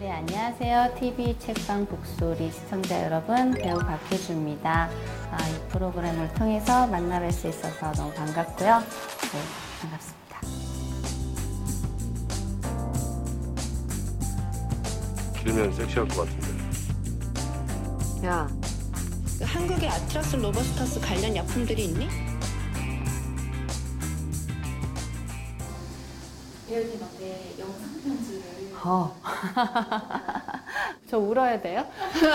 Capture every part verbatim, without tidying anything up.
네, 안녕하세요. 티비 책방 북소리 시청자 여러분, 배우 박혜주입니다. 아, 이 프로그램을 통해서 만나뵐 수 있어서 너무 반갑고요. 네, 반갑습니다. 길면 섹시할 것 같은데. 야, 한국에 아트라스 로버스터스 관련 약품들이 있니? 배우님한테 영상 편지를. 어. 저 울어야 돼요?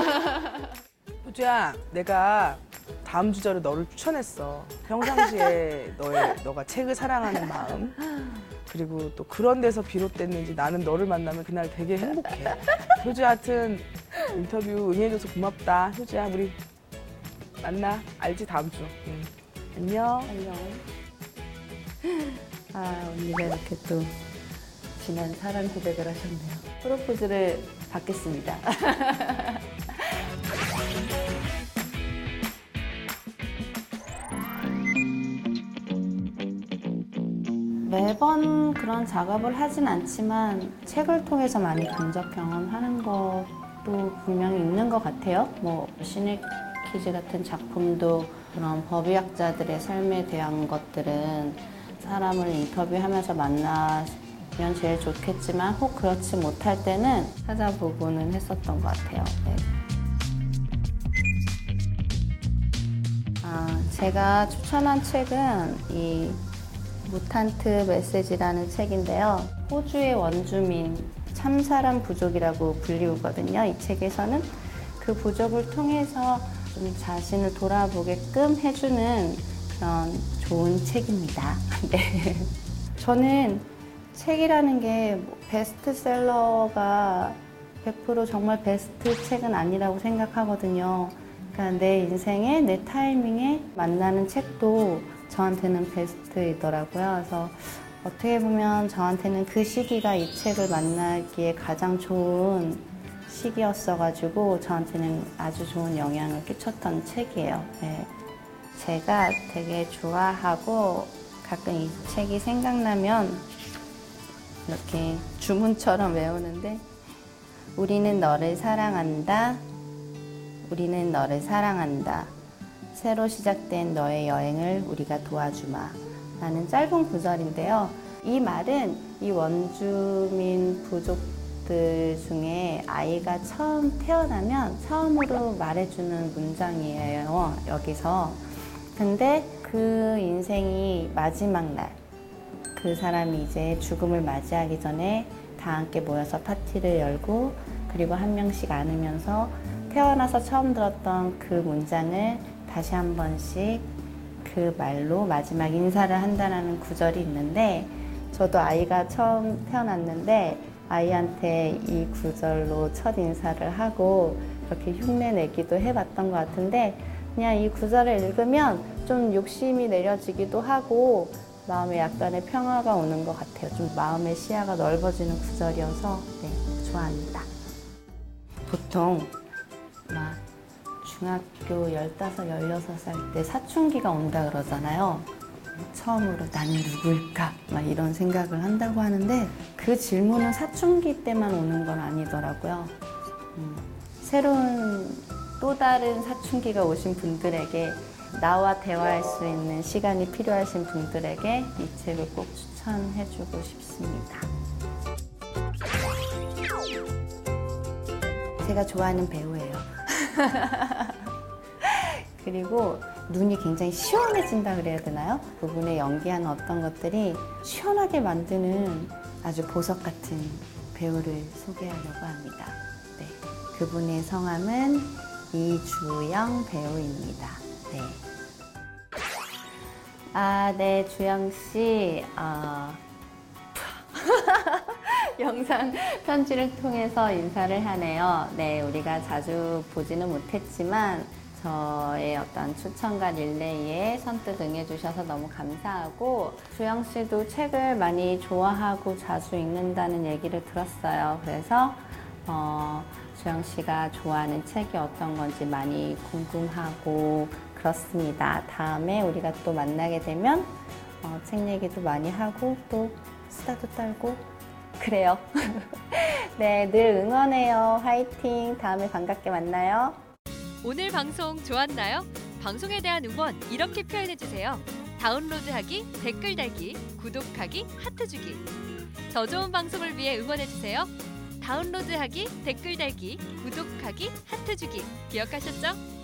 효주야, 내가 다음 주제로 너를 추천했어. 평상시에 너의 너가 책을 사랑하는 마음, 그리고 또 그런 데서 비롯됐는지 나는 너를 만나면 그날 되게 행복해. 효주, 하여튼 인터뷰 응해줘서 고맙다. 효주야, 우리 만나. 알지? 다음 주. 응. 안녕. 안녕. 아, 언니가 이렇게 또 진한 사랑 고백을 하셨네요. 프로포즈를 받겠습니다. 매번 그런 작업을 하진 않지만 책을 통해서 많이 간접 경험하는 것도 분명히 있는 것 같아요. 뭐 시네키즈 같은 작품도 그런 법의학자들의 삶에 대한 것들은 사람을 인터뷰하면서 만나면 제일 좋겠지만 혹 그렇지 못할 때는 찾아보고는 했었던 것 같아요. 네. 아, 제가 추천한 책은 이 무탄트 메시지라는 책인데요. 호주의 원주민 참사람 부족이라고 불리우거든요. 이 책에서는 그 부족을 통해서 좀 자신을 돌아보게끔 해주는 그런 좋은 책입니다. 네. 저는 책이라는 게 베스트셀러가 백 퍼센트 정말 베스트 책은 아니라고 생각하거든요. 그러니까 내 인생에 내 타이밍에 만나는 책도 저한테는 베스트이더라고요. 그래서 어떻게 보면 저한테는 그 시기가 이 책을 만나기에 가장 좋은 시기였어가지고 저한테는 아주 좋은 영향을 끼쳤던 책이에요. 네. 제가 되게 좋아하고 가끔 이 책이 생각나면 이렇게 주문처럼 외우는데, 우리는 너를 사랑한다. 우리는 너를 사랑한다. 새로 시작된 너의 여행을 우리가 도와주마. 라는 짧은 구절인데요. 이 말은 이 원주민 부족들 중에 아이가 처음 태어나면 처음으로 말해주는 문장이에요. 여기서. 근데 그 인생이 마지막 날, 그 사람이 이제 죽음을 맞이하기 전에 다 함께 모여서 파티를 열고 그리고 한 명씩 안으면서 태어나서 처음 들었던 그 문장을 다시 한 번씩 그 말로 마지막 인사를 한다는 구절이 있는데, 저도 아이가 처음 태어났는데 아이한테 이 구절로 첫 인사를 하고 이렇게 흉내 내기도 해봤던 것 같은데, 그냥 이 구절을 읽으면 좀 욕심이 내려지기도 하고 마음에 약간의 평화가 오는 것 같아요. 좀 마음의 시야가 넓어지는 구절이어서 네, 좋아합니다. 보통 막 중학교 열다섯, 열여섯 살 때 사춘기가 온다 그러잖아요. 처음으로 나는 누구일까? 막 이런 생각을 한다고 하는데 그 질문은 사춘기 때만 오는 건 아니더라고요. 음, 새로운 또 다른 사춘기가 오신 분들에게, 나와 대화할 수 있는 시간이 필요하신 분들에게 이 책을 꼭 추천해주고 싶습니다. 제가 좋아하는 배우예요. 그리고 눈이 굉장히 시원해진다 그래야 되나요? 그분의 연기하는 어떤 것들이 시원하게 만드는 아주 보석 같은 배우를 소개하려고 합니다. 네. 그분의 성함은 이주영 배우입니다. 네. 아, 네, 주영 씨. 어... 영상 편지를 통해서 인사를 하네요. 네, 우리가 자주 보지는 못했지만 저의 어떤 추천과 릴레이에 선뜻 응해주셔서 너무 감사하고, 주영 씨도 책을 많이 좋아하고 자주 읽는다는 얘기를 들었어요. 그래서 어, 주영 씨가 좋아하는 책이 어떤 건지 많이 궁금하고 그렇습니다. 다음에 우리가 또 만나게 되면 어, 책 얘기도 많이 하고 또 수다도 떨고 그래요. 네, 늘 응원해요. 화이팅. 다음에 반갑게 만나요. 오늘 방송 좋았나요? 방송에 대한 응원 이렇게 표현해주세요. 다운로드하기, 댓글 달기, 구독하기, 하트 주기. 더 좋은 방송을 위해 응원해주세요. 다운로드하기, 댓글 달기, 구독하기, 하트 주기. 기억하셨죠?